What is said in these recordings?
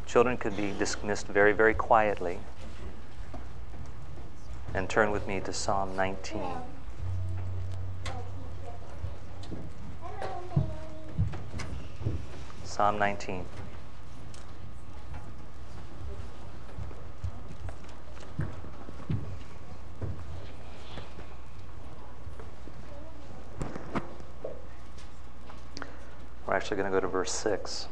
Children could be dismissed very, very quietly and turn with me to Psalm 19. Psalm 19. We're actually going to go to verse 6.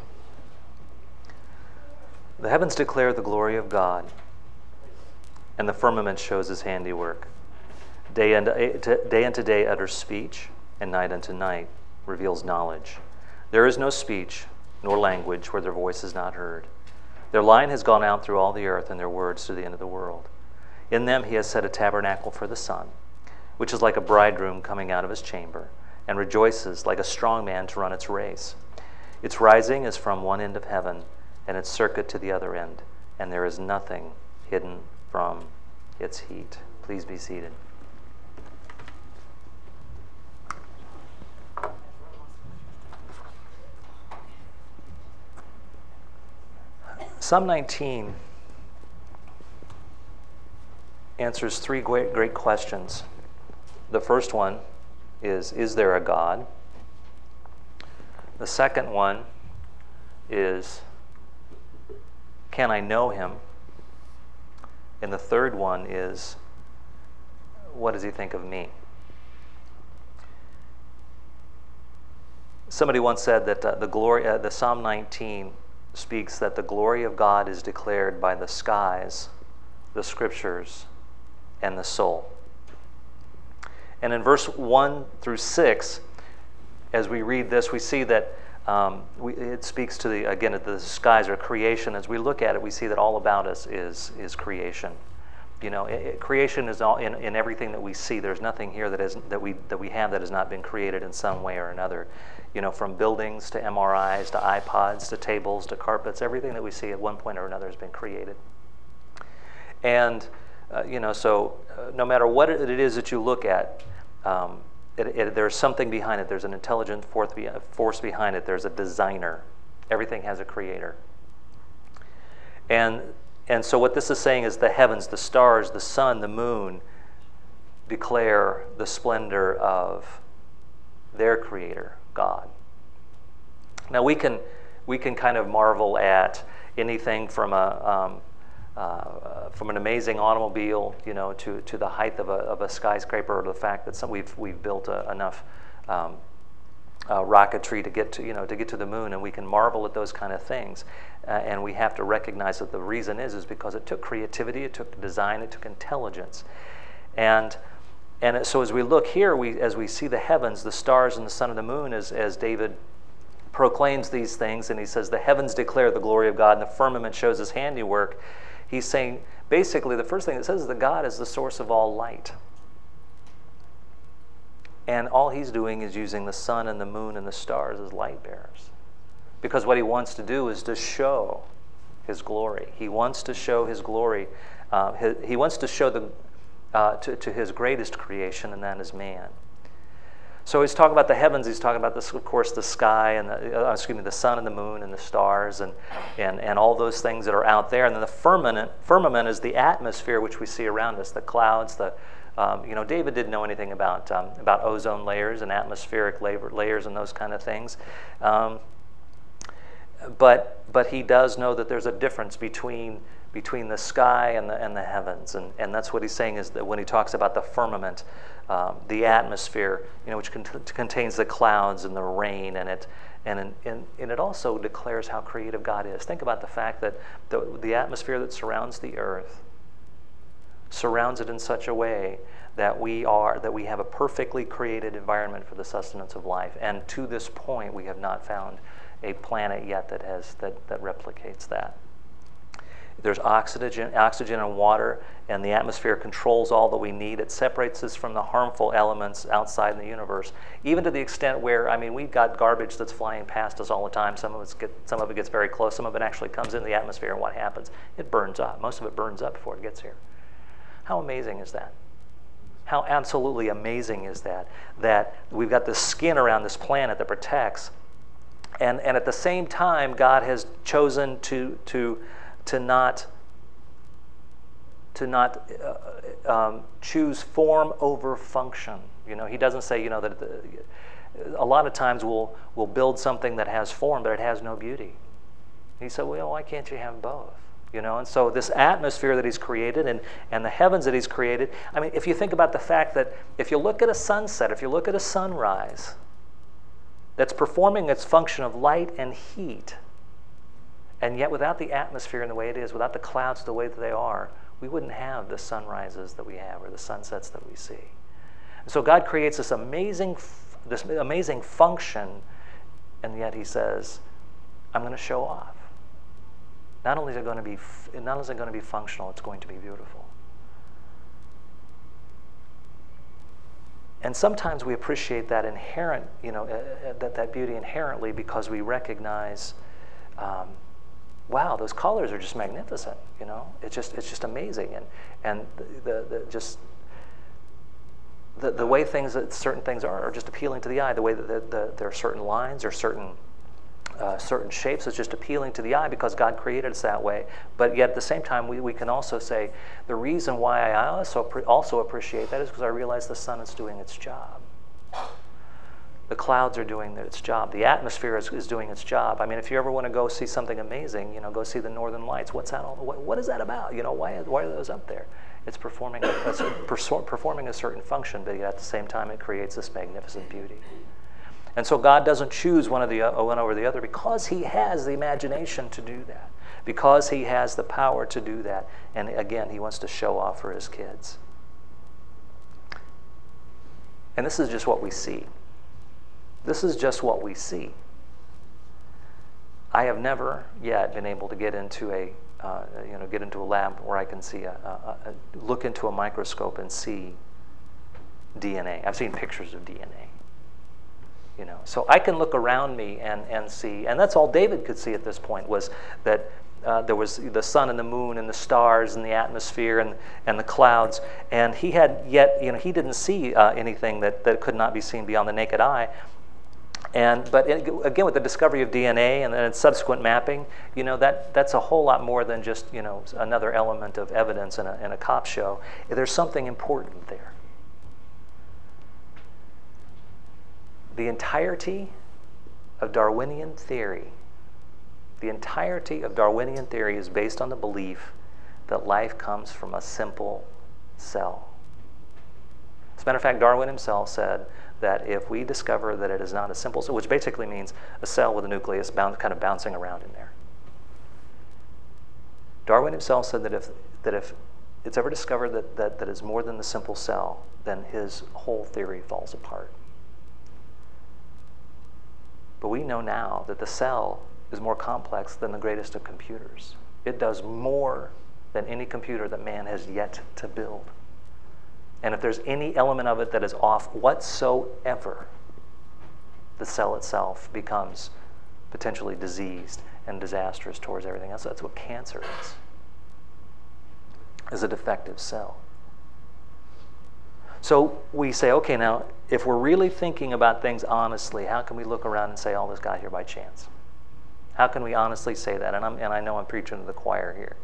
The heavens declare the glory of God, and the firmament shows his handiwork. Day unto day utters speech, and night unto night reveals knowledge. There is no speech, nor language where their voice is not heard. Their line has gone out through all the earth, and their words to the end of the world. In them he has set a tabernacle for the sun, which is like a bridegroom coming out of his chamber, and rejoices like a strong man to run its race. Its rising is from one end of heaven, and its circuit to the other end, and there is nothing hidden from its heat. Please be seated. Psalm 19 answers three great questions. The first one is there a God? The second one is, can I know him? And the third one is, what does he think of me? Somebody once said that the Psalm 19 speaks that the glory of God is declared by the skies, the scriptures, and the soul. And in verse 1 through 6, as we read this, we see that it speaks to the skies or creation. As we look at it, we see that all about us is creation. You know, creation is all in everything that we see. There's nothing here that we have that has not been created in some way or another. You know, from buildings to MRIs to iPods to tables to carpets, everything that we see at one point or another has been created. And so no matter what it is that you look at, there's something behind it. There's an intelligent force behind it. There's a designer. Everything has a creator. And so what this is saying is the heavens, the stars, the sun, the moon declare the splendor of their creator, God. Now we can kind of marvel at anything from an amazing automobile, you know, to the height of a skyscraper, or the fact that we've built enough rocketry to get to the moon, and we can marvel at those kind of things. And we have to recognize that the reason is because it took creativity, it took design, it took intelligence, and so as we look here, as we see the heavens, the stars, and the sun and the moon, as David proclaims these things, and he says, "The heavens declare the glory of God, and the firmament shows his handiwork." He's saying, basically, the first thing it says is that God is the source of all light. And all he's doing is using the sun and the moon and the stars as light bearers. Because what he wants to do is to show his glory. He wants to show his glory. He wants to show to his greatest creation, and that is man. So he's talking about the heavens. He's talking about this, of course, the sky and the sun and the moon and the stars and all those things that are out there. And then the firmament is the atmosphere which we see around us, the clouds. David didn't know anything about ozone layers and atmospheric layers and those kind of things, but he does know that there's a difference between the sky and the heavens, and that's what he's saying is that when he talks about the firmament, the atmosphere, which contains the clouds and the rain, and it also declares how creative God is. Think about the fact that the atmosphere that surrounds the earth surrounds it in such a way that we have a perfectly created environment for the sustenance of life, and to this point we have not found a planet yet that replicates that. There's oxygen and water, and the atmosphere controls all that we need. It separates us from the harmful elements outside in the universe, even to the extent where, we've got garbage that's flying past us all the time. Some of it gets very close. Some of it actually comes into the atmosphere, and what happens? It burns up. Most of it burns up before it gets here. How amazing is that? How absolutely amazing is that we've got this skin around this planet that protects And at the same time, God has chosen to not choose form over function. He doesn't say, that a lot of times we'll build something that has form, but it has no beauty. He said, well, why can't you have both? And so this atmosphere that he's created and the heavens that he's created, I mean, if you think about the fact that if you look at a sunset, if you look at a sunrise, that's performing its function of light and heat, and yet without the atmosphere and the way it is, without the clouds the way that they are, we wouldn't have the sunrises that we have or the sunsets that we see. And so God creates this amazing function, and yet he says, I'm going to show off. Not only is it going to be functional, it's going to be beautiful. And sometimes we appreciate that inherent, that beauty inherently because we recognize, wow, those colors are just magnificent. It's just amazing, and the way certain things are just appealing to the eye. The way that there are certain lines or certain shapes is just appealing to the eye because God created us that way. But yet at the same time, we can also say the reason why I also appreciate that is because I realize the sun is doing its job. The clouds are doing its job. The atmosphere is doing its job. I mean, if you ever want to go see something amazing, go see the Northern Lights. What's that all? What is that about? Why are those up there? It's performing a certain function, but yet at the same time, it creates this magnificent beauty. And so God doesn't choose one over the other because he has the imagination to do that, because he has the power to do that. And again, he wants to show off for his kids. And this is just what we see. This is just what we see. I have never yet been able to get into a lab where I can see look into a microscope and see DNA. I've seen pictures of DNA. So I can look around me and see, and that's all David could see at this point was that there was the sun and the moon and the stars and the atmosphere and the clouds, and he didn't see anything that could not be seen beyond the naked eye. But again, with the discovery of DNA and then subsequent mapping, that's a whole lot more than just another element of evidence in a cop show. There's something important there. The entirety of Darwinian theory is based on the belief that life comes from a simple cell. As a matter of fact, Darwin himself said that if we discover that it is not a simple cell, which basically means a cell with a nucleus kind of bouncing around in there. Darwin himself said that if it's ever discovered that is more than the simple cell, then his whole theory falls apart. But we know now that the cell is more complex than the greatest of computers. It does more than any computer that man has yet to build. And if there's any element of it that is off whatsoever, the cell itself becomes potentially diseased and disastrous towards everything else. That's what cancer is a defective cell. So we say, okay, now, if we're really thinking about things honestly, how can we look around and say, oh, this got here by chance? How can we honestly say that? And I know I'm preaching to the choir here.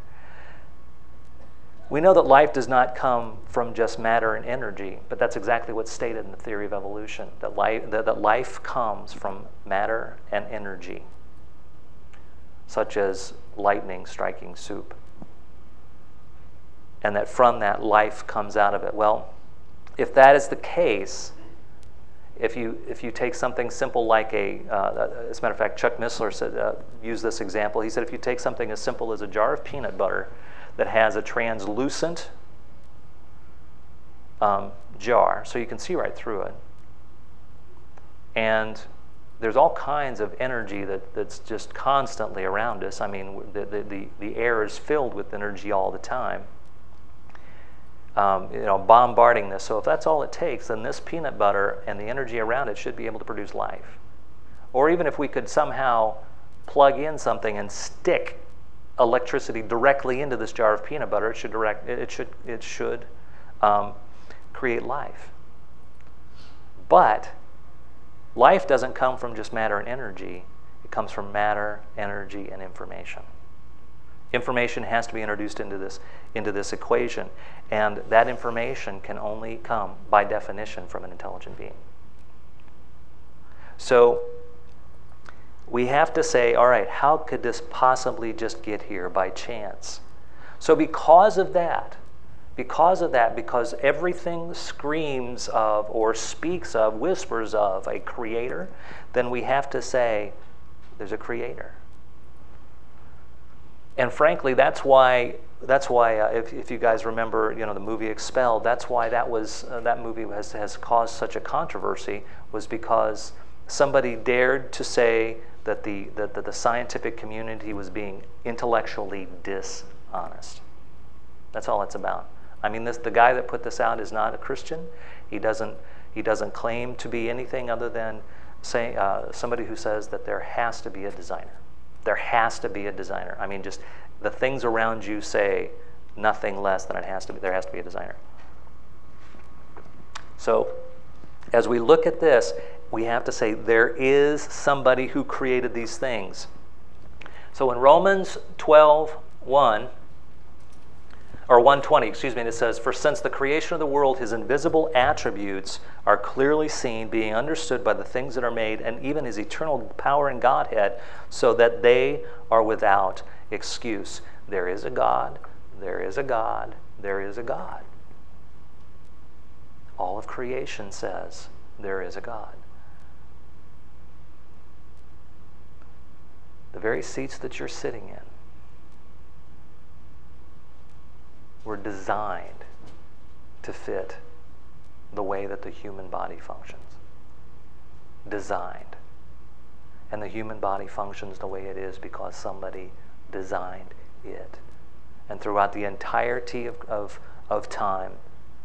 We know that life does not come from just matter and energy, but that's exactly what's stated in the theory of evolution, that life comes from matter and energy, such as lightning striking soup, and that from that life comes out of it. Well, if that is the case, if you take something simple like as a matter of fact, Chuck Missler said, used this example. He said if you take something as simple as a jar of peanut butter that has a translucent jar, so you can see right through it, and there's all kinds of energy that's just constantly around us. I mean, the air is filled with energy all the time. Bombarding this. So if that's all it takes, then this peanut butter and the energy around it should be able to produce life. Or even if we could somehow plug in something and stick electricity directly into this jar of peanut butter, it should create life. But life doesn't come from just matter and energy. comes from matter, energy, and information. Information has to be introduced into this equation, and that information can only come, by definition, from an intelligent being. So we have to say, all right, how could this possibly just get here by chance? So because everything screams of or speaks of, whispers of a creator, then we have to say there's a creator. And frankly, that's why if you guys remember, the movie Expelled, that's why that movie has caused such a controversy, was because somebody dared to say that the scientific community was being intellectually dishonest. That's all it's about. I mean, the guy that put this out is not a Christian. He doesn't claim to be anything other than somebody who says that there has to be a designer. There has to be a designer. I mean, just the things around you say nothing less than there has to be a designer. So as we look at this, we have to say there is somebody who created these things. So in Romans 12:1, or 1:20, it says, "For since the creation of the world, his invisible attributes are clearly seen, being understood by the things that are made, and even his eternal power and Godhead, so that they are without excuse." There is a God, there is a God, there is a God. All of creation says there is a God. The very seats that you're sitting in were designed to fit the way that the human body functions. Designed. And the human body functions the way it is because somebody designed it. And throughout the entirety of time,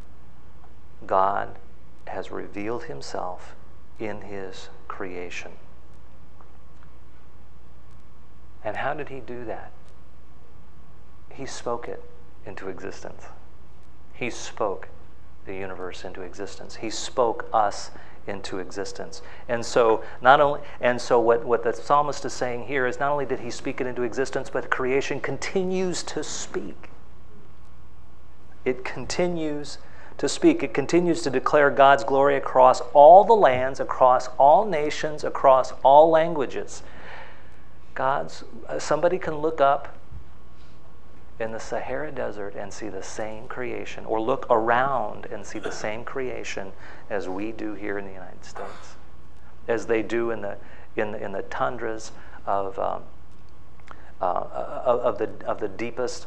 God has revealed himself in his creation. And how did he do that? He spoke it into existence. He spoke the universe into existence. He spoke us into existence. And so what the psalmist is saying here is not only did he speak it into existence, but creation continues to speak. It continues to speak. It continues to declare God's glory across all the lands, across all nations, across all languages. Somebody can look up in the Sahara Desert and see the same creation, or look around and see the same creation as we do here in the United States, as they do in the tundras of the deepest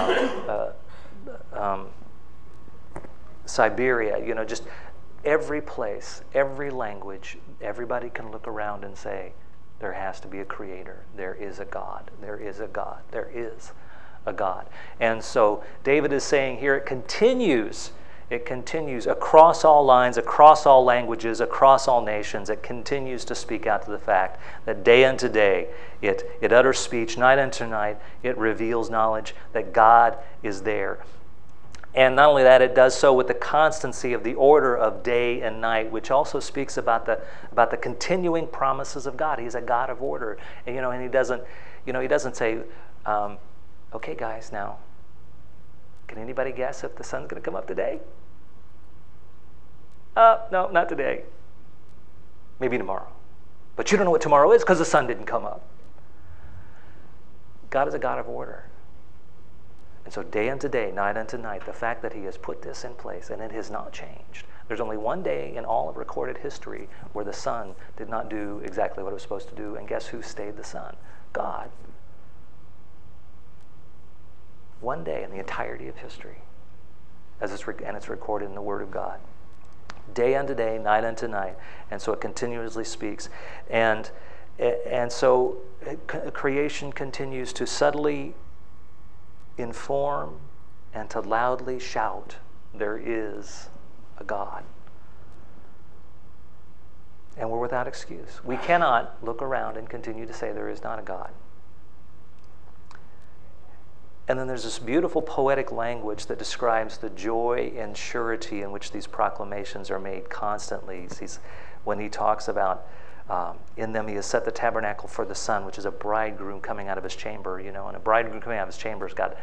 Siberia. Just every place, every language, everybody can look around and say, there has to be a creator. There is a God. There is a God. There is a God. And so David is saying here, it continues across all lines, across all languages, across all nations. It continues to speak out to the fact that day unto day it utters speech, night unto night it reveals knowledge that God is there. And not only that, it does so with the constancy of the order of day and night, which also speaks about the continuing promises of God. He's a God of order, and he doesn't say, okay, guys, now, can anybody guess if the sun's going to come up today? No, not today. Maybe tomorrow. But you don't know what tomorrow is because the sun didn't come up. God is a God of order. And so day unto day, night unto night, the fact that he has put this in place and it has not changed. There's only one day in all of recorded history where the sun did not do exactly what it was supposed to do. And guess who stayed the sun? God. One day in the entirety of history, and it's recorded in the Word of God. Day unto day, night unto night. And so it continuously speaks. And so creation continues to subtly inform and to loudly shout, there is a God. And we're without excuse. We cannot look around and continue to say there is not a God. And then there's this beautiful poetic language that describes the joy and surety in which these proclamations are made constantly. When he talks about In them he has set the tabernacle for the Son, which is a bridegroom coming out of his chamber, and a bridegroom coming out of his chamber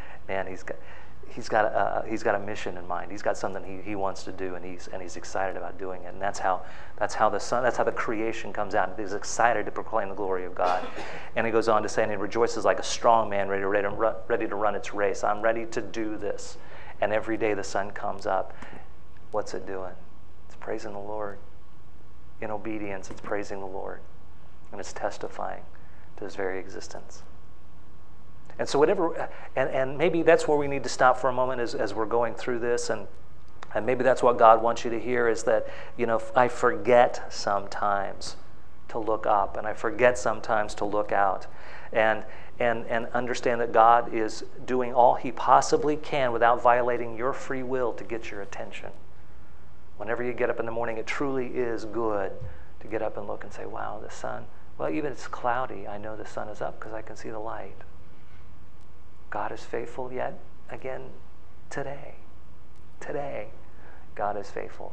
he's got a mission in mind. He's got something he wants to do, and he's excited about doing it. And that's how the creation comes out. He's excited to proclaim the glory of God. And he goes on to say, and he rejoices like a strong man ready to run its race. I'm ready to do this. And every day the sun comes up. What's it doing? It's praising the Lord. In obedience, it's praising the Lord. And it's testifying to his very existence. And so and maybe that's where we need to stop for a moment as we're going through this, and maybe that's what God wants you to hear, is that, I forget sometimes to look up, and I forget sometimes to look out, and understand that God is doing all he possibly can without violating your free will to get your attention. Whenever you get up in the morning, it truly is good to get up and look and say, wow, the sun, well, even if it's cloudy, I know the sun is up because I can see the light. God is faithful yet again today. Today, God is faithful.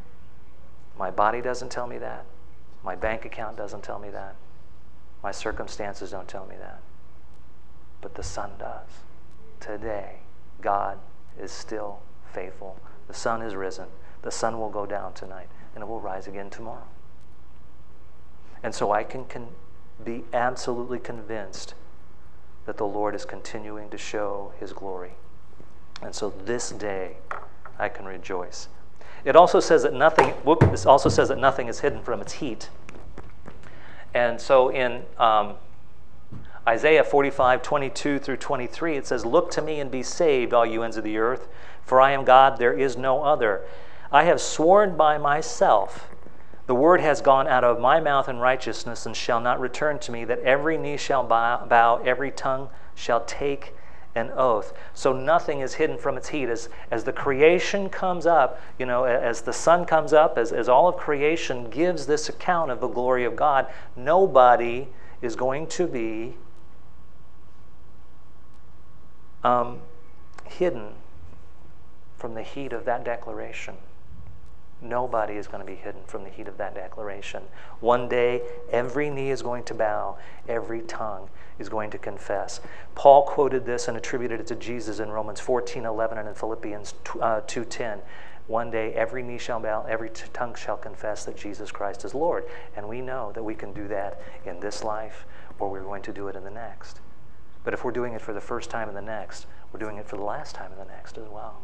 My body doesn't tell me that. My bank account doesn't tell me that. My circumstances don't tell me that. But the sun does. Today, God is still faithful. The sun is risen. The sun will go down tonight, and it will rise again tomorrow. And so I can be absolutely convinced that the Lord is continuing to show his glory. And so this day I can rejoice. It also says that nothing is hidden from its heat. And so in Isaiah 45:22 through 23, it says, look to me and be saved, all you ends of the earth, for I am God, there is no other. I have sworn by myself, the word has gone out of my mouth in righteousness and shall not return to me, that every knee shall bow, every tongue shall take an oath. So nothing is hidden from its heat. As the creation comes up, as the sun comes up, as all of creation gives this account of the glory of God, nobody is going to be hidden from the heat of that declaration. Nobody is going to be hidden from the heat of that declaration. One day, every knee is going to bow, every tongue is going to confess. Paul quoted this and attributed it to Jesus in Romans 14:11 and in Philippians 2:10. One day, every knee shall bow, every tongue shall confess that Jesus Christ is Lord. And we know that we can do that in this life, or we're going to do it in the next. But if we're doing it for the first time in the next, we're doing it for the last time in the next as well.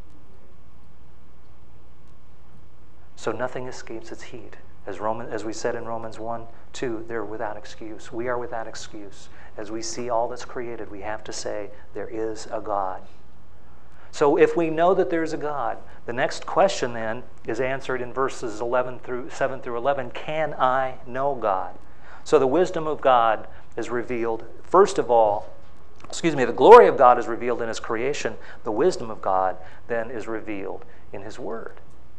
So nothing escapes its heat. As we said in Romans 1:2, they're without excuse. We are without excuse. As we see all that's created, we have to say, there is a God. So if we know that there's a God, the next question then is answered in verses 7 through 11. Can I know God? So the wisdom of God is revealed, first of all, the glory of God is revealed in his creation. The wisdom of God then is revealed in his word.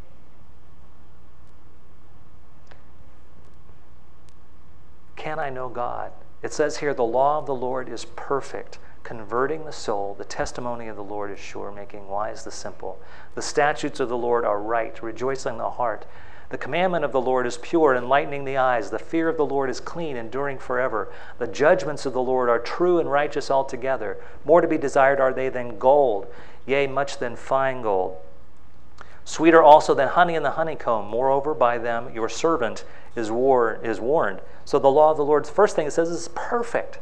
Can I know God? It says here, the law of the Lord is perfect, converting the soul. The testimony of the Lord is sure, making wise the simple. The statutes of the Lord are right, rejoicing the heart. The commandment of the Lord is pure, enlightening the eyes. The fear of the Lord is clean, enduring forever. The judgments of the Lord are true and righteous altogether. More to be desired are they than gold, yea, much than fine gold. Sweeter also than honey in the honeycomb. Moreover, by them your servant is warned. So the law of the Lord, first thing it says, is perfect.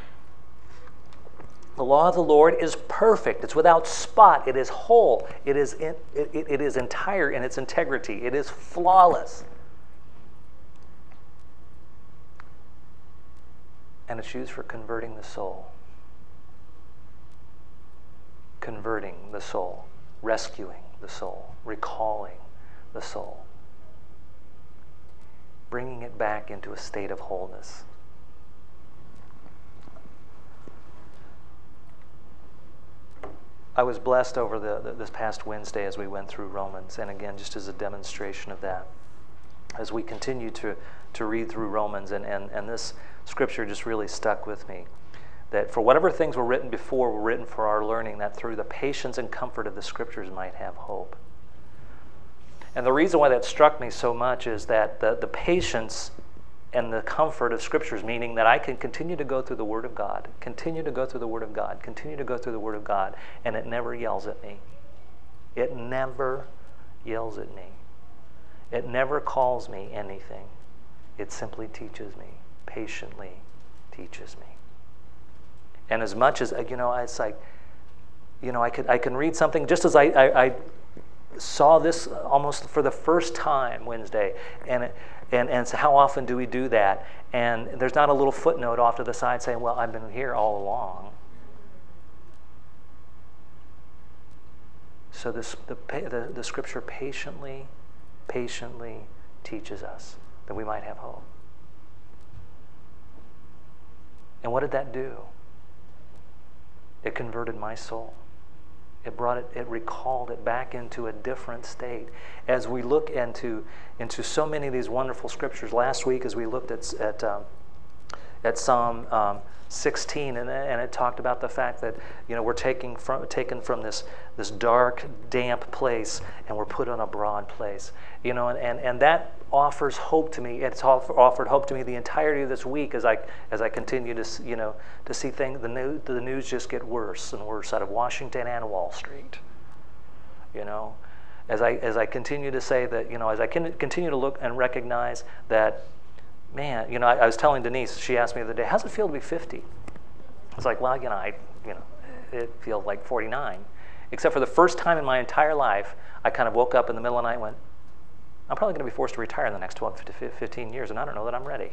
The law of the Lord is perfect. It's without spot. It is whole. It is entire in its integrity. It is flawless. And it's used for converting the soul. Converting the soul. Rescuing the soul. Recalling the soul. Bringing it back into a state of wholeness. I was blessed over this past Wednesday as we went through Romans, and again, just as a demonstration of that, as we continue to read through Romans, and this scripture just really stuck with me, that for whatever things were written before were written for our learning, that through the patience and comfort of the scriptures might have hope. And the reason why that struck me so much is that the patience and the comfort of Scriptures, meaning that I can continue to go through the Word of God, continue to go through the Word of God, continue to go through the Word of God, and it never yells at me. It never yells at me. It never calls me anything. It simply teaches me, patiently teaches me. And as much as, it's like, I can read something, just as I saw this almost for the first time Wednesday, and so how often do we do that? And there's not a little footnote off to the side saying, well, I've been here all along. So the Scripture patiently teaches us that we might have hope. And what did that do? It converted my soul. It recalled it back into a different state. As we look into so many of these wonderful Scriptures, last week as we looked at Psalm 16, and it talked about the fact that we're taken from this dark, damp place, and we're put on a broad place. And that offers hope to me. It's offered hope to me the entirety of this week as I continue to see things. The news just get worse and worse out of Washington and Wall Street. As I continue to say that, as I continue to look and recognize that, man, I was telling Denise, she asked me the other day, how's it feel to be 50? It's like, well, it feels like 49. Except for the first time in my entire life, I kind of woke up in the middle of the night and went, I'm probably going to be forced to retire in the next 12 to 15 years, and I don't know that I'm ready.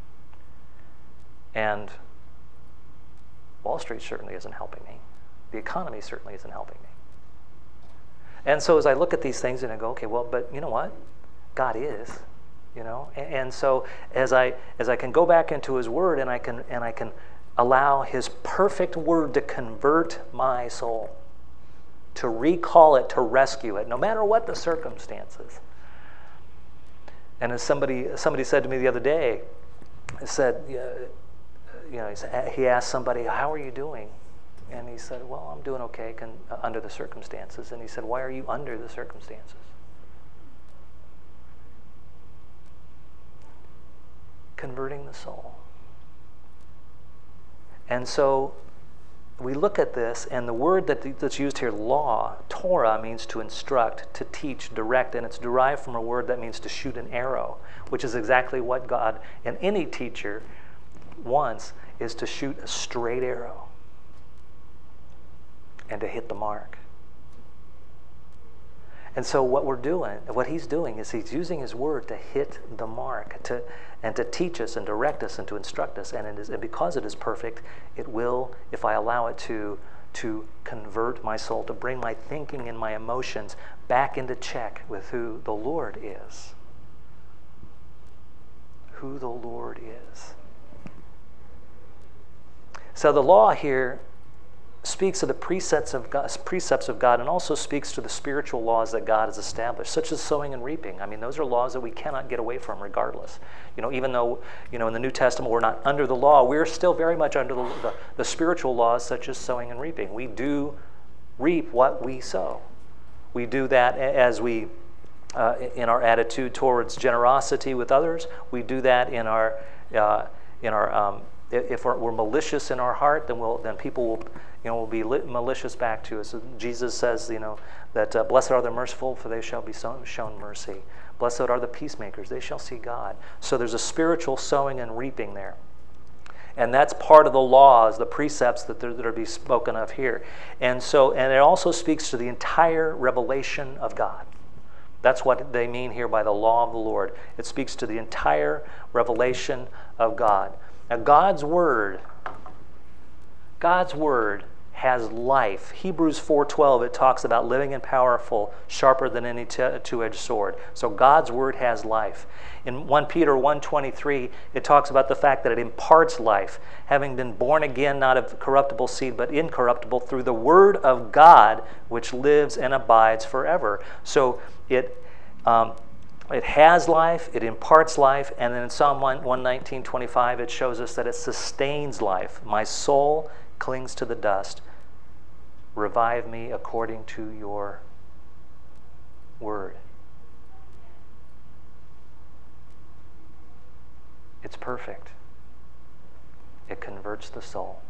And Wall Street certainly isn't helping me. The economy certainly isn't helping me. And so as I look at these things and I go, okay, well, but you know what? God is. And so as I can go back into His Word and I can allow His perfect Word to convert my soul, to recall it, to rescue it, no matter what the circumstances. And as somebody said to me the other day, he asked somebody, how are you doing? And he said, well, I'm doing okay under the circumstances. And he said, why are you under the circumstances? Converting the soul. And so we look at this, and the word that's used here, law, Torah, means to instruct, to teach, direct, and it's derived from a word that means to shoot an arrow, which is exactly what God and any teacher wants, is to shoot a straight arrow and to hit the mark. And so what He's doing is He's using His Word to hit the mark, and to teach us and direct us and to instruct us. And because it is perfect, it will, if I allow it to convert my soul, to bring my thinking and my emotions back into check with who the Lord is. Who the Lord is. So the law here speaks of the precepts of God, and also speaks to the spiritual laws that God has established, such as sowing and reaping. I mean, those are laws that we cannot get away from regardless. Even though, in the New Testament we're not under the law, we're still very much under the spiritual laws, such as sowing and reaping. We do reap what we sow. We do that as we, in our attitude towards generosity with others. We do that in our if we're malicious in our heart, then people will be malicious back to us. Jesus says, that blessed are the merciful, for they shall be shown mercy. Blessed are the peacemakers, they shall see God. So there's a spiritual sowing and reaping there. And that's part of the laws, the precepts that are be spoken of here. And it also speaks to the entire revelation of God. That's what they mean here by the law of the Lord. It speaks to the entire revelation of God. Now, God's Word has life. Hebrews 4:12, it talks about living and powerful, sharper than any two-edged sword. So God's Word has life. In 1 Peter 1:23, it talks about the fact that it imparts life, having been born again, not of corruptible seed, but incorruptible, through the Word of God, which lives and abides forever. So it has life, it imparts life, and then in Psalm 119:25, it shows us that it sustains life. My soul clings to the dust. Revive me according to your word. It's perfect. It converts the soul.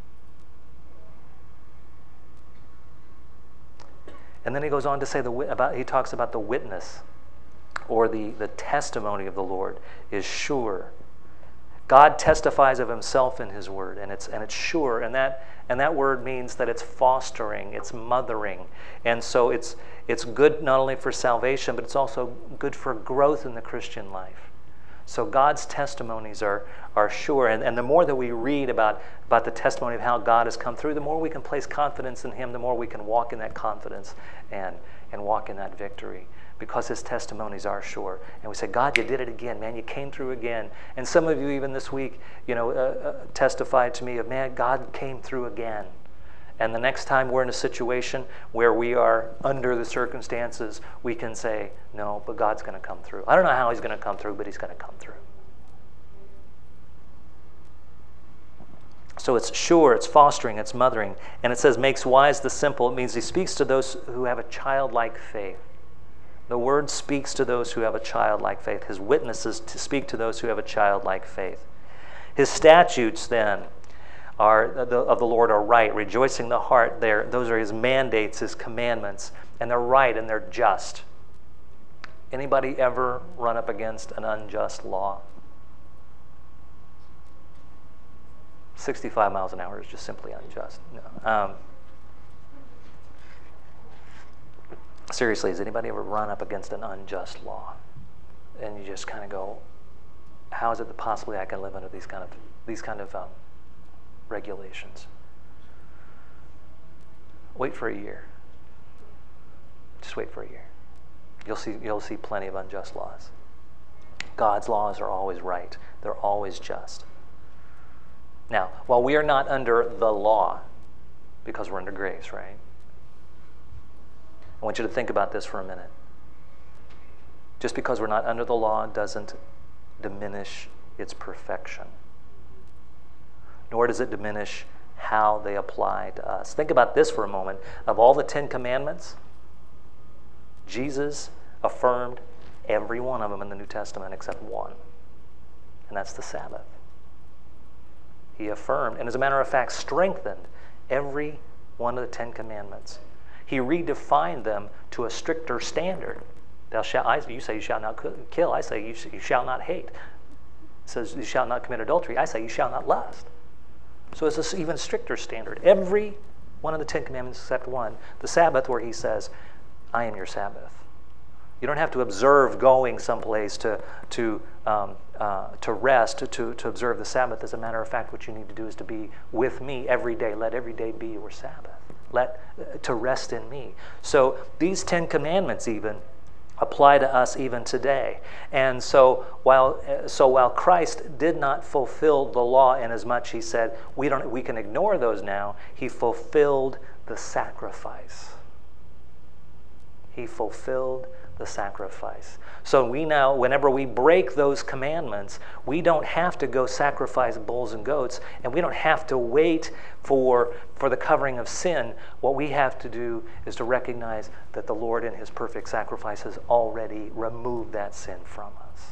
And then he goes on to say he talks about the witness, or the testimony of the Lord is sure. God testifies of himself in his word, and it's sure, and that word means that it's fostering, it's mothering. And so it's good not only for salvation, but it's also good for growth in the Christian life. So God's testimonies are sure, and the more that we read about the testimony of how God has come through, the more we can place confidence in him, the more we can walk in that confidence and walk in that victory, because his testimonies are sure. And we say, God, you did it again, man, you came through again. And some of you even this week, testified to me of, man, God came through again. And the next time we're in a situation where we are under the circumstances, we can say, no, but God's going to come through. I don't know how he's going to come through, but he's going to come through. So it's sure, it's fostering, it's mothering. And it says, makes wise the simple. It means he speaks to those who have a childlike faith. The word speaks to those who have a childlike faith. His witnesses to speak to those who have a childlike faith. His statutes, then, of the Lord are right, rejoicing the heart. Those are his mandates, his commandments, and they're right and they're just. Anybody ever run up against an unjust law? 65 miles an hour is just simply unjust. No. Seriously, has anybody ever run up against an unjust law? And you just kind of go, how is it that possibly I can live under these kind of regulations? Wait for a year. Just wait for a year. You'll see plenty of unjust laws. God's laws are always right. They're always just. Now, while we are not under the law, because we're under grace, right? I want you to think about this for a minute. Just because we're not under the law doesn't diminish its perfection, nor does it diminish how they apply to us. Think about this for a moment. Of all the 10 commandments, Jesus affirmed every one of them in the New Testament except one, and that's the Sabbath. He affirmed, and as a matter of fact, strengthened every one of the 10 commandments. He redefined them to a stricter standard. You say you shall not kill. I say you shall not hate. It says you shall not commit adultery. I say you shall not lust. So it's an even stricter standard. Every one of the 10 commandments except one. The Sabbath, where he says, I am your Sabbath. You don't have to observe going someplace to rest, to observe the Sabbath. As a matter of fact, what you need to do is to be with me every day. Let every day be your Sabbath. To rest in me. So these 10 commandments even apply to us even today. And so while Christ did not fulfill the law in as much, he said, we can ignore those now. He fulfilled the sacrifice. He fulfilled the sacrifice. So we now, whenever we break those commandments, we don't have to go sacrifice bulls and goats, and we don't have to wait for the covering of sin. What we have to do is to recognize that the Lord in his perfect sacrifice has already removed that sin from us.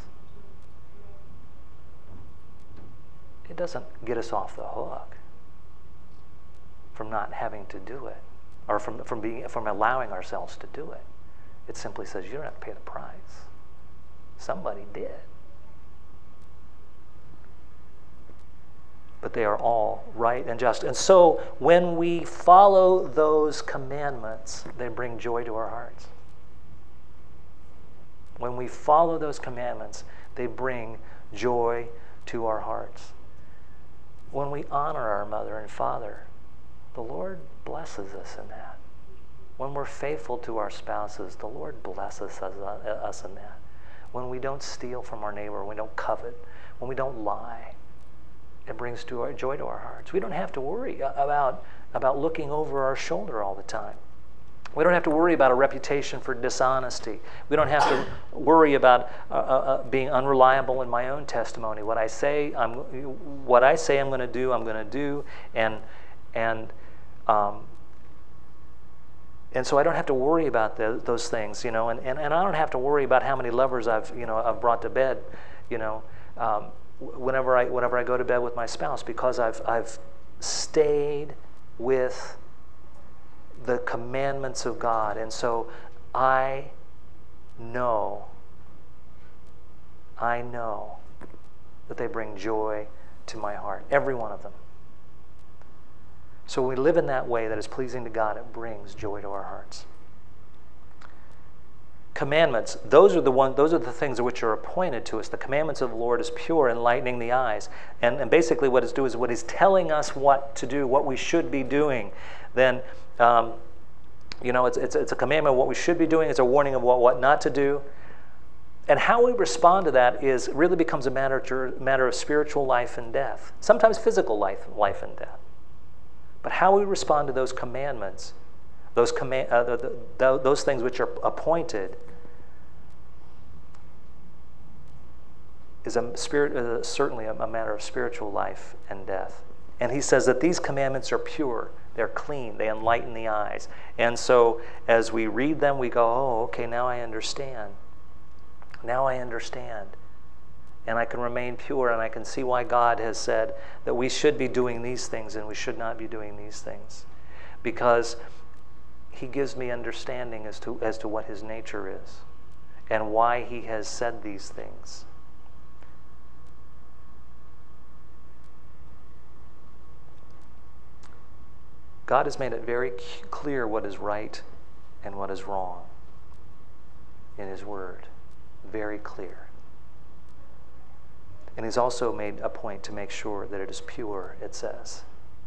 It doesn't get us off the hook from not having to do it, or from allowing ourselves to do it. It simply says you don't have to pay the price. Somebody did. But they are all right and just. And so when we follow those commandments, they bring joy to our hearts. When we follow those commandments, they bring joy to our hearts. When we honor our mother and father, the Lord blesses us in that. When we're faithful to our spouses, the Lord blesses us in that. When we don't steal from our neighbor, when we don't covet, when we don't lie, it brings joy to our hearts. We don't have to worry about looking over our shoulder all the time. We don't have to worry about a reputation for dishonesty. We don't have to worry about being unreliable in my own testimony. What I say I'm going to do, and so I don't have to worry about those things, and I don't have to worry about how many lovers I've brought to bed, whenever I go to bed with my spouse, because I've stayed with the commandments of God. And so I know that they bring joy to my heart, every one of them. So when we live in that way that is pleasing to God, it brings joy to our hearts. Commandments, those are the things which are appointed to us. The commandments of the Lord is pure, enlightening the eyes. And basically what it's doing is what He's telling us what to do, what we should be doing. Then, it's a commandment of what we should be doing. It's a warning of what not to do. And how we respond to that really becomes a matter of spiritual life and death. Sometimes physical life and death. But how we respond to those commandments, those things which are appointed, is certainly a matter of spiritual life and death. And he says that these commandments are pure, they're clean, they enlighten the eyes. And so as we read them, we go, oh, okay, now I understand. Now I understand. And I can remain pure, and I can see why God has said that we should be doing these things and we should not be doing these things. Because He gives me understanding as to what His nature is and why He has said these things. God has made it very clear what is right and what is wrong in His Word. Very clear. And He's also made a point to make sure that it is pure, it says.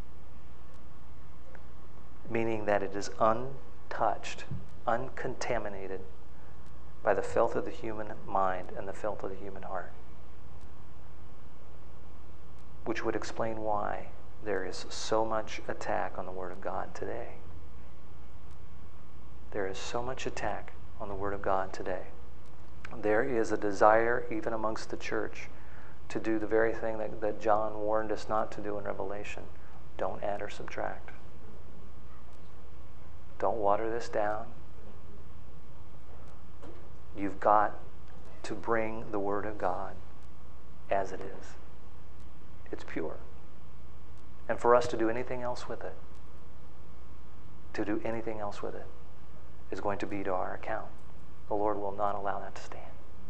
Meaning that it is untouched, uncontaminated by the filth of the human mind and the filth of the human heart. Which would explain why there is so much attack on the Word of God today. There is so much attack on the Word of God today. There is a desire, even amongst the church, to do the very thing that John warned us not to do in Revelation. Don't add or subtract. Don't water this down. You've got to bring the Word of God as it is. It's pure. And for us to do anything else with it, is going to be to our account. The Lord will not allow that to stand.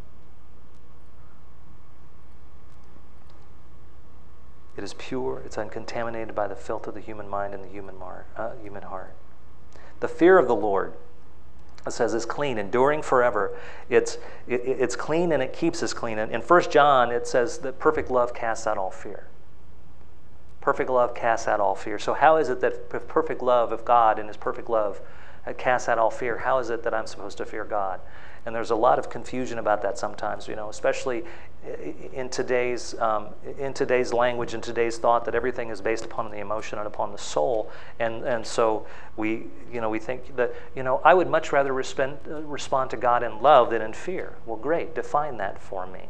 It is pure, it's uncontaminated by the filth of the human mind and the human heart. The fear of the Lord, it says, is clean, enduring forever. It's clean and it keeps us clean. In 1 John, it says that perfect love casts out all fear. Perfect love casts out all fear. So how is it that if perfect love of God and His perfect love casts out all fear, how is it that I'm supposed to fear God? And there's a lot of confusion about that sometimes, especially in today's language, in today's thought, that everything is based upon the emotion and upon the soul. And so we think that, I would much rather respond to God in love than in fear. Well, great. Define that for me.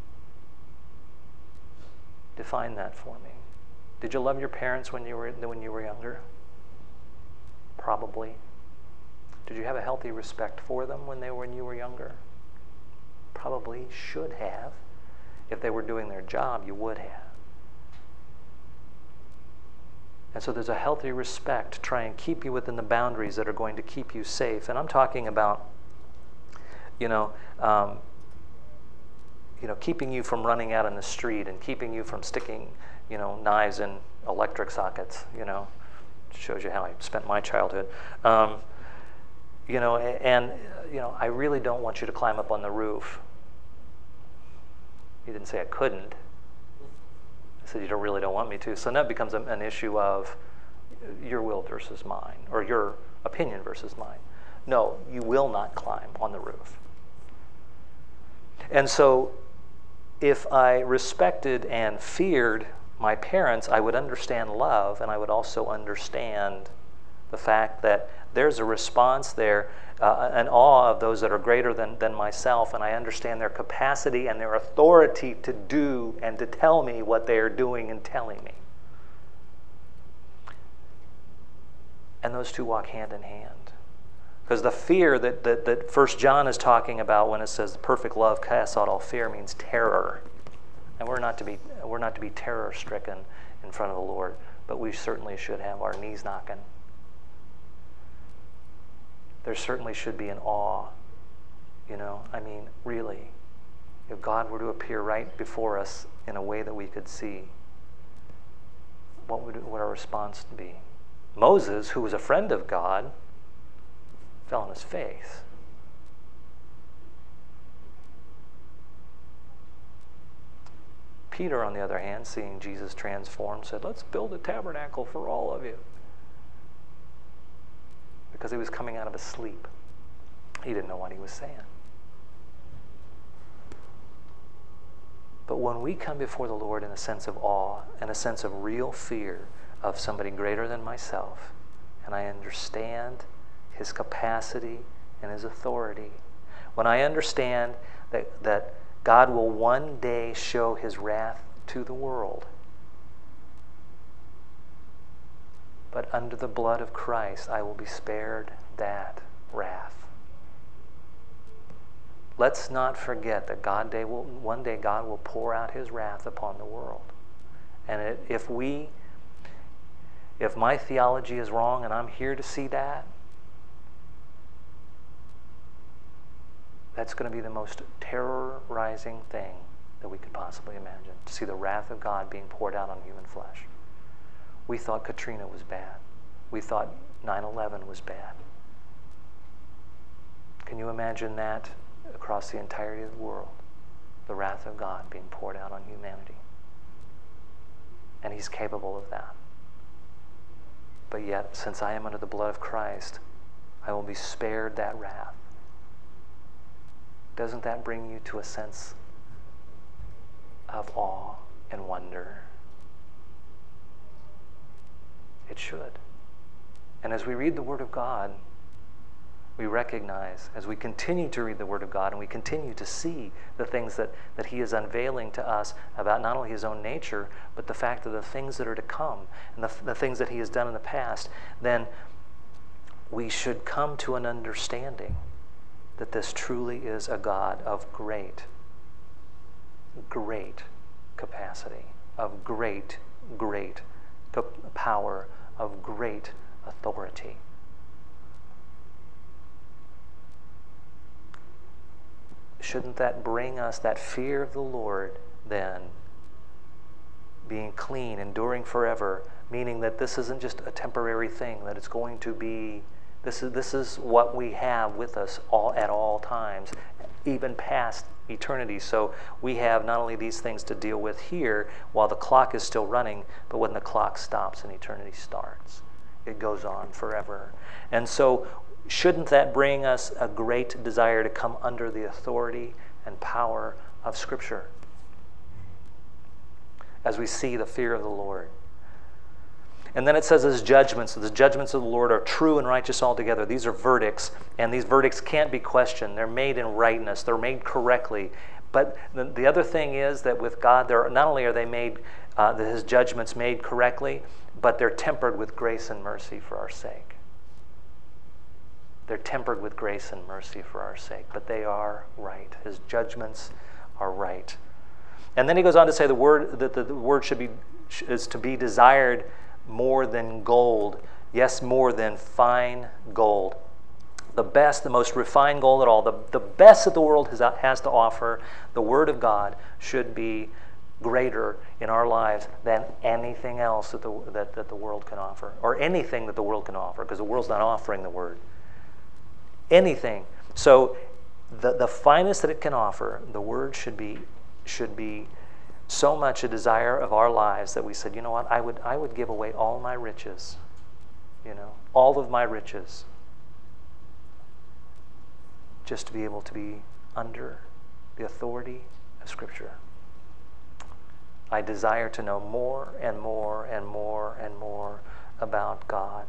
Define that for me. Did you love your parents when you were younger? Probably. Did you have a healthy respect for them when you were younger? Probably should have. If they were doing their job, you would have. And so there's a healthy respect to try and keep you within the boundaries that are going to keep you safe. And I'm talking about, keeping you from running out in the street and keeping you from sticking, knives in electric sockets. Shows you how I spent my childhood. I really don't want you to climb up on the roof. He didn't say I couldn't. I said, you really don't want me to. So now it becomes an issue of your will versus mine, or your opinion versus mine. No, you will not climb on the roof. And so if I respected and feared my parents, I would understand love, and I would also understand the fact that there's a response there, an awe of those that are greater than myself, and I understand their capacity and their authority to do and to tell me what they are doing and telling me. And those two walk hand in hand. Because the fear that 1 John is talking about when it says perfect love casts out all fear means terror. And we're not to be terror-stricken in front of the Lord, but we certainly should have our knees knocking. There certainly should be an awe, I mean, really. If God were to appear right before us in a way that we could see, what would our response be? Moses, who was a friend of God, fell on his face. Peter, on the other hand, seeing Jesus transformed, said, let's build a tabernacle for all of you. Because he was coming out of a sleep. He didn't know what he was saying. But when we come before the Lord in a sense of awe and a sense of real fear of somebody greater than myself, and I understand his capacity and his authority, when I understand that God will one day show his wrath to the world, but under the blood of Christ I will be spared that wrath. Let's not forget that one day God will pour out his wrath upon the world. And if my theology is wrong and I'm here to see that, that's going to be the most terrorizing thing that we could possibly imagine, to see the wrath of God being poured out on human flesh. We thought Katrina was bad. We thought 9/11 was bad. Can you imagine that across the entirety of the world? The wrath of God being poured out on humanity. And he's capable of that. But yet, since I am under the blood of Christ, I will be spared that wrath. Doesn't that bring you to a sense of awe and wonder? It should. And as we read the Word of God, we recognize, as we continue to read the Word of God and we continue to see the things that he is unveiling to us about not only his own nature, but the fact of the things that are to come and the things that he has done in the past, then we should come to an understanding that this truly is a God of great, great capacity, of great, great power, of great authority. Shouldn't that bring us that fear of the Lord then, being clean, enduring forever, meaning that this isn't just a temporary thing, that it's going to be, this is what we have with us at all times, even past eternity. So we have not only these things to deal with here while the clock is still running, but when the clock stops and eternity starts, it goes on forever. And so shouldn't that bring us a great desire to come under the authority and power of Scripture as we see the fear of the Lord? And then it says his judgments. The judgments of the Lord are true and righteous altogether. These are verdicts, and these verdicts can't be questioned. They're made in rightness. They're made correctly. But the other thing is that with God, not only are they made, his judgments made correctly, but they're tempered with grace and mercy for our sake. They're tempered with grace and mercy for our sake, but they are right. His judgments are right. And then he goes on to say the word is to be desired more than gold. Yes, more than fine gold. The best, the most refined gold at all, the best that the world has to offer, the Word of God should be greater in our lives than anything else that the world can offer, or anything that the world can offer, because the world's not offering the Word. Anything. So the finest that it can offer, the Word should be so much a desire of our lives that we said, you know what, I would give away all my riches, all of my riches, just to be able to be under the authority of Scripture. I desire to know more and more and more and more about God.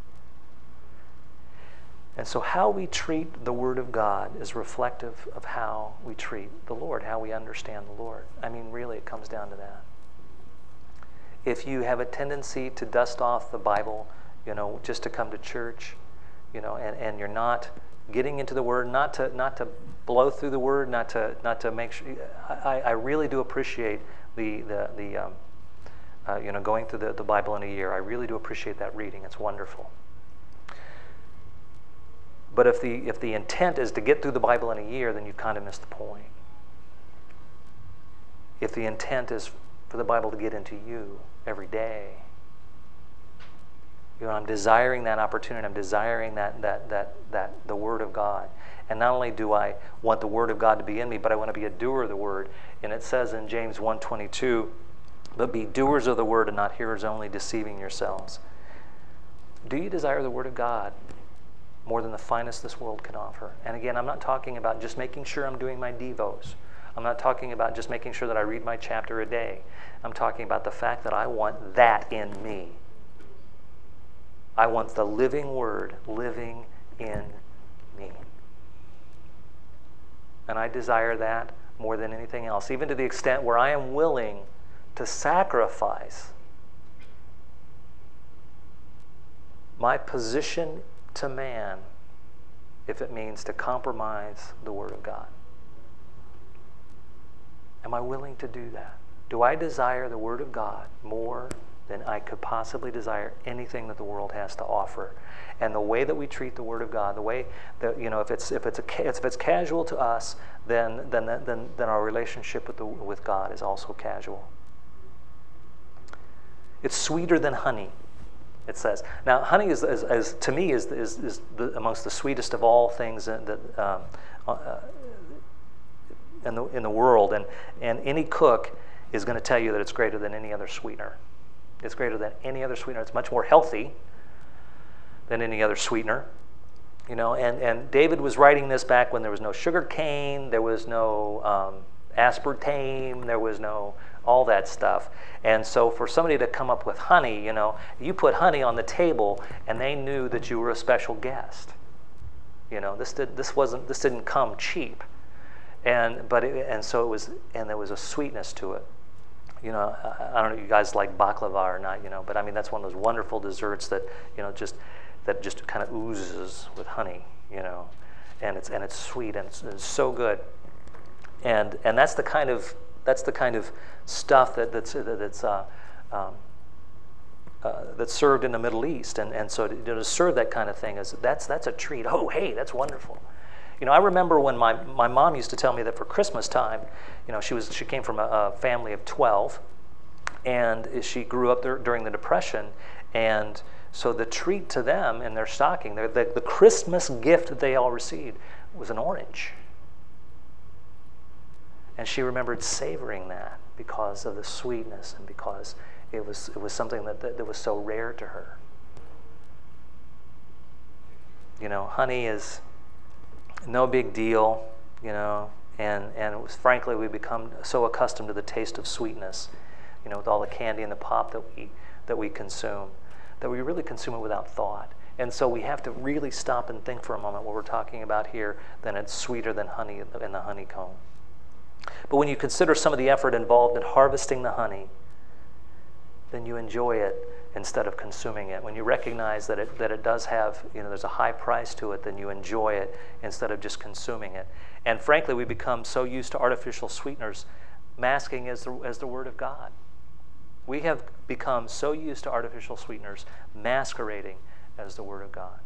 And so how we treat the Word of God is reflective of how we treat the Lord, how we understand the Lord. I mean, really, it comes down to that. If you have a tendency to dust off the Bible, just to come to church, and you're not getting into the Word, not to blow through the Word, not to make sure. I really do appreciate going through the Bible in a year. I really do appreciate that reading. It's wonderful. But if the intent is to get through the Bible in a year, then you've kind of missed the point. If the intent is for the Bible to get into you every day, I'm desiring that opportunity. I'm desiring that the Word of God. And not only do I want the Word of God to be in me, but I want to be a doer of the Word. And it says in James 1:22, but be doers of the Word and not hearers only, deceiving yourselves. Do you desire the Word of God more than the finest this world can offer? And again, I'm not talking about just making sure I'm doing my devos. I'm not talking about just making sure that I read my chapter a day. I'm talking about the fact that I want that in me. I want the living Word living in me. And I desire that more than anything else, even to the extent where I am willing to sacrifice my position to man if it means to compromise the Word of God. Am I willing to do that? Do I desire the Word of God more than I could possibly desire anything that the world has to offer? And the way that we treat the Word of God, the way that, if it's casual to us, then our relationship with God is also casual. It's sweeter than honey, it says. Now, honey is to me is amongst the sweetest of all things in the world, and any cook is going to tell you that it's greater than any other sweetener. It's greater than any other sweetener. It's much more healthy than any other sweetener. And David was writing this back when there was no sugar cane, there was no aspartame, there was no all that stuff. And so for somebody to come up with honey, you put honey on the table and they knew that you were a special guest. This didn't come cheap. And so it was, and there was a sweetness to it. I don't know if you guys like baklava or not, but I mean that's one of those wonderful desserts that just kind of oozes with honey, and it's sweet and it's so good. And that's the kind of stuff that's served in the Middle East, and so to serve that kind of thing that's a treat. Oh, hey, that's wonderful. I remember when my mom used to tell me that for Christmas time, she came from a family of 12, and she grew up there during the Depression, and so the treat to them in their stocking, the Christmas gift that they all received was an orange. And she remembered savoring that because of the sweetness and because it was something that was so rare to her. Honey is no big deal, and it was, frankly, we become so accustomed to the taste of sweetness, with all the candy and the pop that we consume, that we really consume it without thought. And so we have to really stop and think for a moment what we're talking about here, then it's sweeter than honey in the honeycomb. But when you consider some of the effort involved in harvesting the honey, then you enjoy it instead of consuming it. When you recognize that it does have, there's a high price to it, then you enjoy it instead of just consuming it. And frankly, we become so used to artificial sweeteners masking as the Word of God. We have become so used to artificial sweeteners masquerading as the Word of God.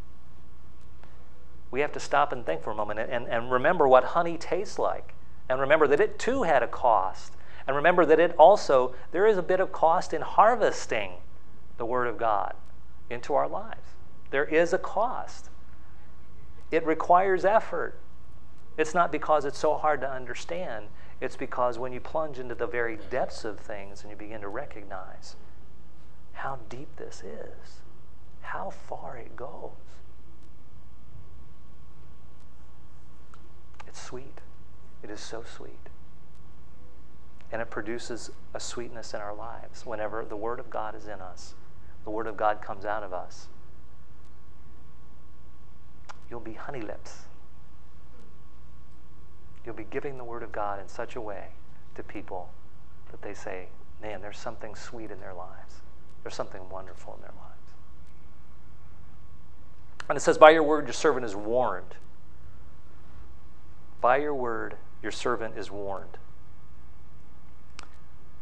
We have to stop and think for a moment and remember what honey tastes like. And remember that it too had a cost. And remember that there is a bit of cost in harvesting the Word of God into our lives. There is a cost. It requires effort. It's not because it's so hard to understand. It's because when you plunge into the very depths of things and you begin to recognize how deep this is, how far it goes, it's sweet. It is so sweet. And it produces a sweetness in our lives whenever the Word of God is in us. The Word of God comes out of us. You'll be honey lips. You'll be giving the Word of God in such a way to people that they say, man, there's something sweet in their lives. There's something wonderful in their lives. And it says, by your word, your servant is warned. By your word, your servant is warned.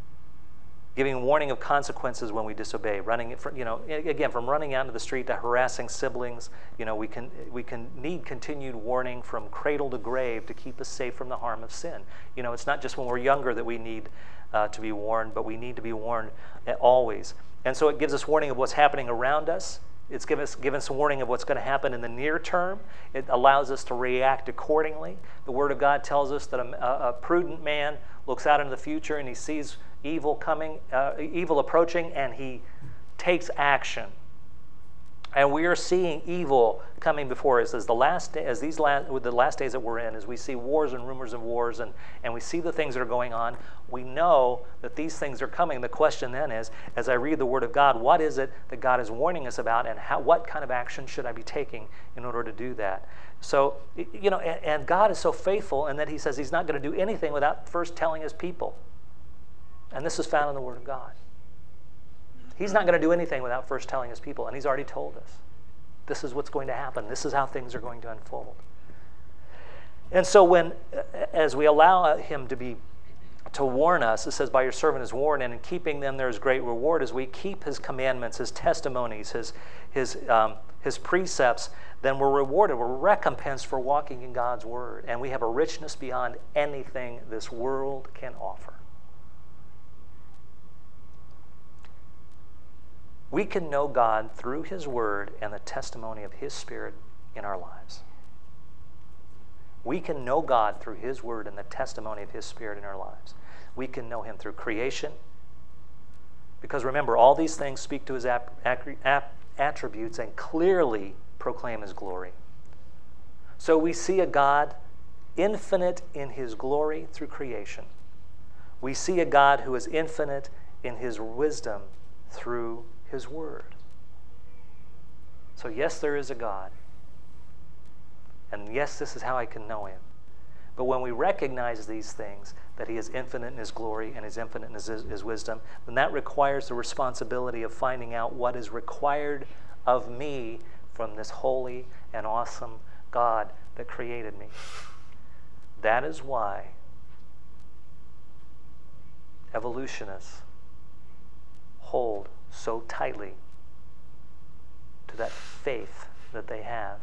giving warning of consequences when we disobey, running, from running out into the street to harassing siblings. We can need continued warning from cradle to grave to keep us safe from the harm of sin. It's not just when we're younger that we need to be warned, but we need to be warned always. And so it gives us warning of what's happening around us. It's given us a warning of what's going to happen in the near term. It allows us to react accordingly. The Word of God tells us that a prudent man looks out into the future and he sees evil approaching, and he takes action. And we are seeing evil coming before us with the last days that we're in, as we see wars and rumors of wars, and we see the things that are going on. We know that these things are coming. The question then is, as I read the Word of God, what is it that God is warning us about, and what kind of action should I be taking in order to do that? So, and God is so faithful in that he says he's not going to do anything without first telling his people. And this is found in the Word of God. He's not going to do anything without first telling his people, and he's already told us. This is what's going to happen. This is how things are going to unfold. And so as we allow him to warn us, it says, by your servant is warned, and in keeping them there is great reward. As we keep his commandments, his testimonies, his precepts, then we're rewarded. We're recompensed for walking in God's word. And we have a richness beyond anything this world can offer. We can know God through his word and the testimony of his Spirit in our lives. We can know God through his word and the testimony of his Spirit in our lives. We can know him through creation. Because remember, all these things speak to his attributes and clearly proclaim his glory. So we see a God infinite in his glory through creation. We see a God who is infinite in his wisdom through his word. So yes, there is a God. And yes, this is how I can know him. But when we recognize these things, that he is infinite in his glory and is infinite in his wisdom, then that requires the responsibility of finding out what is required of me from this holy and awesome God that created me. That is why evolutionists hold so tightly to that faith that they have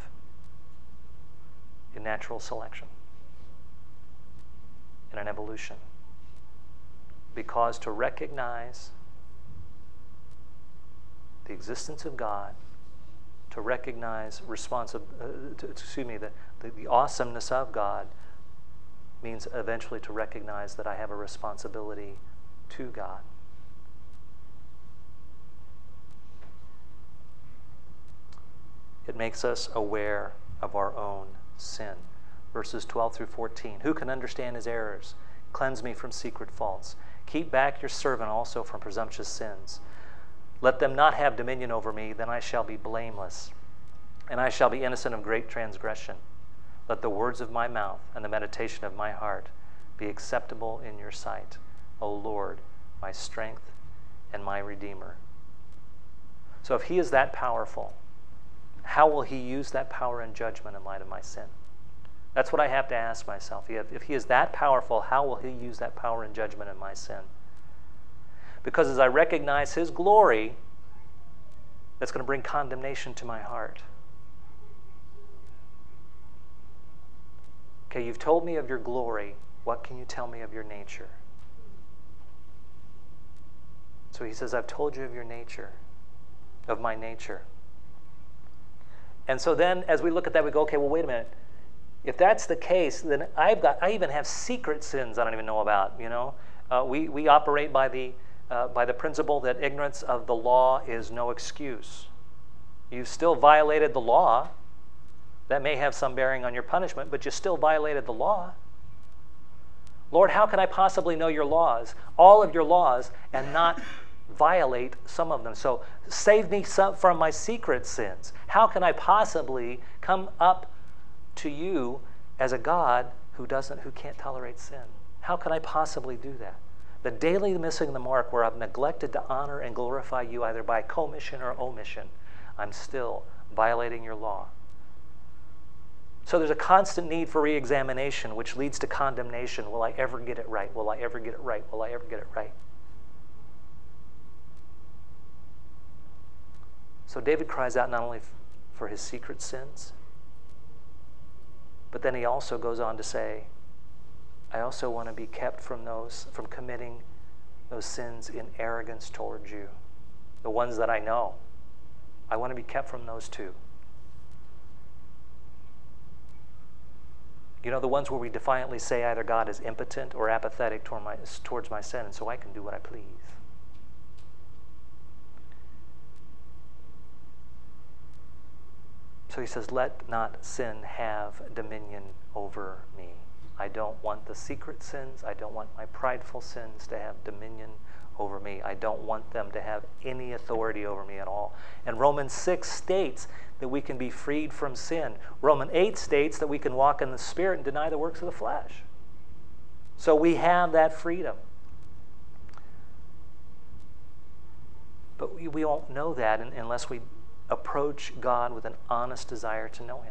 in natural selection, in an evolution. Because to recognize the existence of God, to recognize the awesomeness of God, means eventually to recognize that I have a responsibility to God. It makes us aware of our own sin. Verses 12 through 14. Who can understand his errors? Cleanse me from secret faults. Keep back your servant also from presumptuous sins. Let them not have dominion over me, then I shall be blameless, and I shall be innocent of great transgression. Let the words of my mouth and the meditation of my heart be acceptable in your sight, O Lord, my strength and my Redeemer. So if he is that powerful, how will he use that power in judgment in light of my sin? That's what I have to ask myself. If he is that powerful, how will he use that power in judgment in my sin? Because as I recognize his glory, that's going to bring condemnation to my heart. Okay, you've told me of your glory. What can you tell me of your nature? So he says, I've told you of your nature, of my nature. And so then as we look at that, we go, okay, well, wait a minute. If that's the case, then I even have secret sins I don't even know about, We operate by the principle that ignorance of the law is no excuse. You've still violated the law. That may have some bearing on your punishment, but you still violated the law. Lord, how can I possibly know your laws, all of your laws, and not violate some of them? So save me from my secret sins. How can I possibly come up to you as a God who can't tolerate sin? How can I possibly do that? The daily missing the mark where I've neglected to honor and glorify you either by commission or omission, I'm still violating your law. So there's a constant need for re-examination, which leads to condemnation. Will I ever get it right? Will I ever get it right? Will I ever get it right? So David cries out not only for his secret sins, but then he also goes on to say, I also want to be kept from committing those sins in arrogance towards you. The ones that I know. I want to be kept from those too. You know, the ones where we defiantly say either God is impotent or apathetic towards my sin, and so I can do what I please. So he says, let not sin have dominion over me. I don't want the secret sins. I don't want my prideful sins to have dominion over me. I don't want them to have any authority over me at all. And Romans 6 states that we can be freed from sin. Romans 8 states that we can walk in the Spirit and deny the works of the flesh. So we have that freedom. But we won't know that unless we approach God with an honest desire to know him.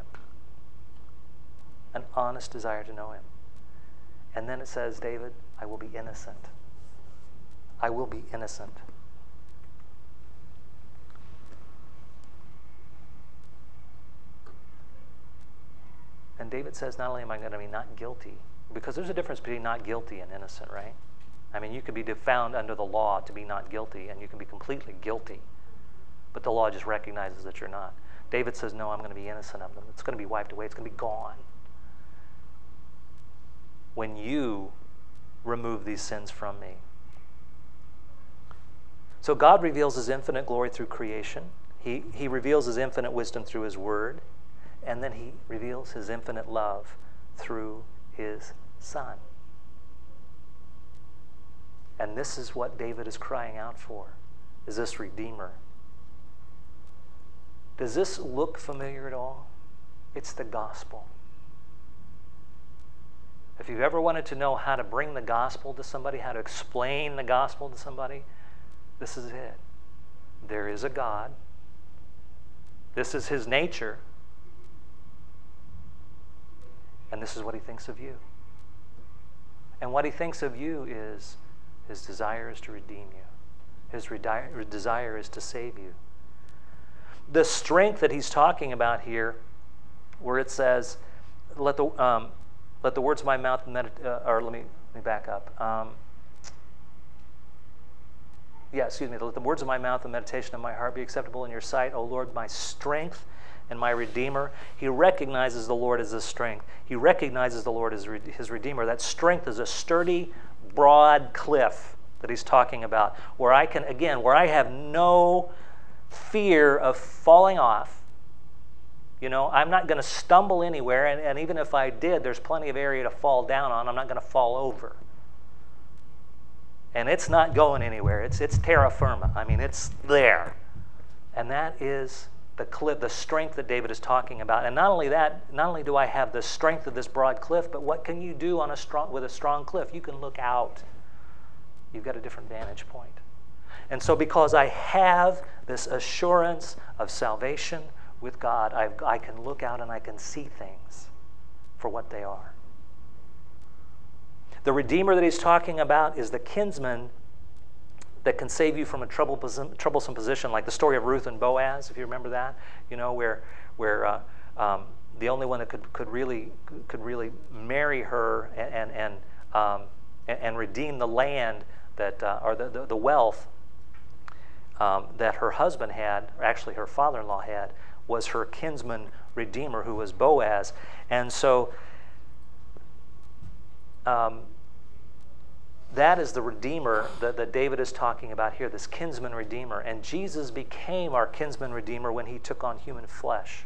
An honest desire to know him. And then it says, David, I will be innocent. I will be innocent. And David says, not only am I going to be not guilty, because there's a difference between not guilty and innocent, right? I mean, you can be found under the law to be not guilty, and you can be completely guilty. But the law just recognizes that you're not. David says, no, I'm going to be innocent of them. It's going to be wiped away. It's going to be gone. When you remove these sins from me. So God reveals his infinite glory through creation. He reveals his infinite wisdom through his word. And then he reveals his infinite love through his Son. And this is what David is crying out for, is this Redeemer. Does this look familiar at all? It's the gospel. If you've ever wanted to know how to bring the gospel to somebody, how to explain the gospel to somebody, this is it. There is a God. This is his nature. And this is what he thinks of you. And what he thinks of you is his desire is to redeem you. His desire is to save you. The strength that he's talking about here, where it says, let the words of my mouth or let me back up. Let the words of my mouth and meditation of my heart be acceptable in your sight, O Lord, my strength and my Redeemer. He recognizes the Lord as his strength. He recognizes the Lord as his Redeemer. That strength is a sturdy, broad cliff that he's talking about, where I have no fear of falling off. You know, I'm not going to stumble anywhere, and even if I did, there's plenty of area to fall down on. I'm not going to fall over. And it's not going anywhere. It's terra firma. I mean, it's there. And that is the cliff, the strength that David is talking about. And not only that, not only do I have the strength of this broad cliff, but what can you do with a strong cliff? You can look out. You've got a different vantage point. And so because I have this assurance of salvation with God, I can look out and I can see things for what they are. The Redeemer that he's talking about is the kinsman that can save you from a troublesome position, like the story of Ruth and Boaz, if you remember that, you know, where the only one that could really marry her and redeem the land that or the wealth that her husband had, or actually her father-in-law had, was her kinsman redeemer, who was Boaz. And so that is the Redeemer that David is talking about here, this kinsman redeemer. And Jesus became our kinsman redeemer when he took on human flesh.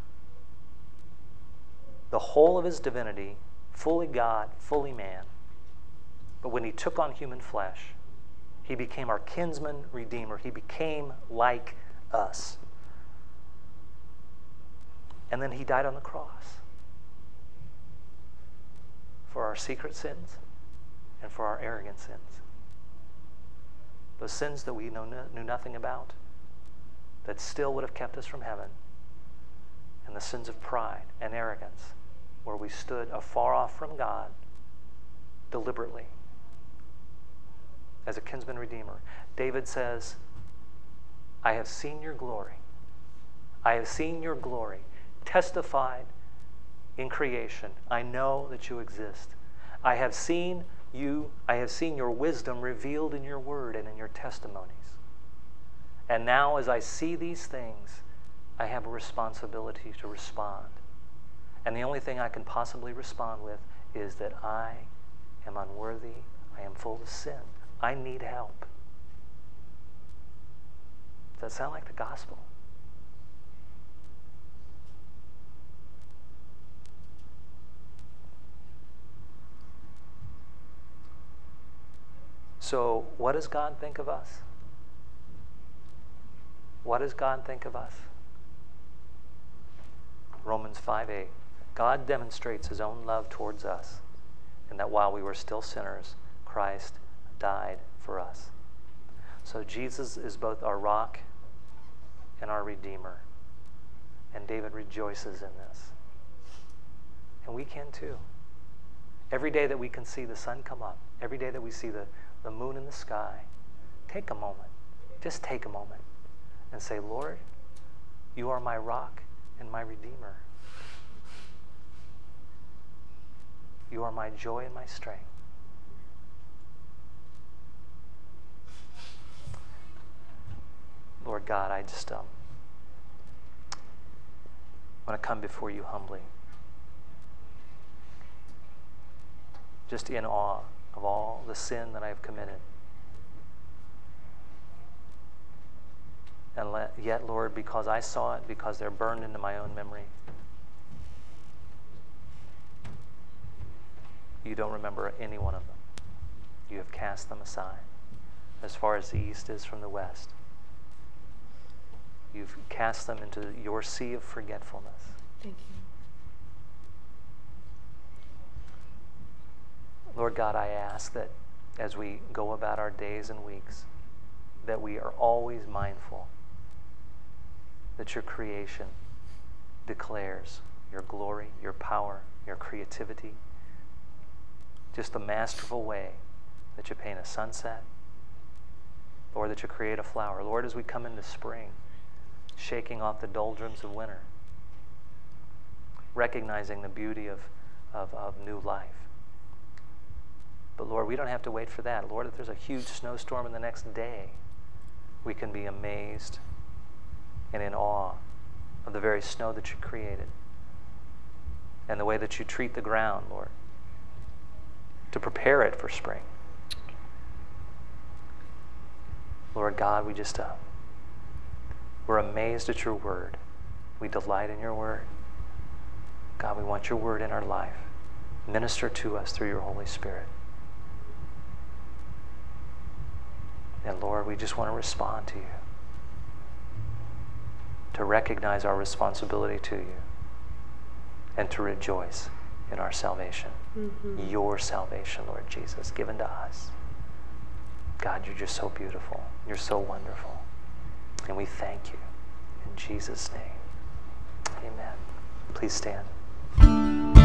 The whole of his divinity, fully God, fully man. But when he took on human flesh, he became our kinsman redeemer. He became like us. And then he died on the cross for our secret sins and for our arrogant sins. Those sins that we knew nothing about, that still would have kept us from heaven, and the sins of pride and arrogance, where we stood afar off from God deliberately as a kinsman redeemer. David says, I have seen your glory. I have seen your glory testified in creation. I know that you exist. I have seen your wisdom revealed in your word and in your testimonies. And now as I see these things, I have a responsibility to respond. And the only thing I can possibly respond with is that I am unworthy. I am full of sin. I need help. Does that sound like the gospel? So, what does God think of us? What does God think of us? Romans 5:8. God demonstrates his own love towards us, and that while we were still sinners, Christ died for us. So Jesus is both our rock and our Redeemer. And David rejoices in this. And we can too. Every day that we can see the sun come up, every day that we see the moon in the sky, take a moment. Just take a moment and say, Lord, you are my rock and my Redeemer. You are my joy and my strength. Lord God, I just want to come before you humbly, just in awe of all the sin that I have committed. And yet, Lord, because I saw it, because they're burned into my own memory, you don't remember any one of them. You have cast them aside as far as the east is from the west. You've cast them into your sea of forgetfulness. Thank you. Lord God, I ask that as we go about our days and weeks, that we are always mindful that your creation declares your glory, your power, your creativity, just the masterful way that you paint a sunset, or that you create a flower. Lord, as we come into spring, shaking off the doldrums of winter, recognizing the beauty of new life. But Lord, we don't have to wait for that. Lord, if there's a huge snowstorm in the next day, we can be amazed and in awe of the very snow that you created and the way that you treat the ground, Lord, to prepare it for spring. Lord God, we just we're amazed at your word. We delight in your word. God, we want your word in our life. Minister to us through your Holy Spirit. And Lord, we just want to respond to you, to recognize our responsibility to you, and to rejoice in our salvation. Mm-hmm. Your salvation, Lord Jesus, given to us. God, you're just so beautiful. You're so wonderful. And we thank you. In Jesus' name, amen. Please stand.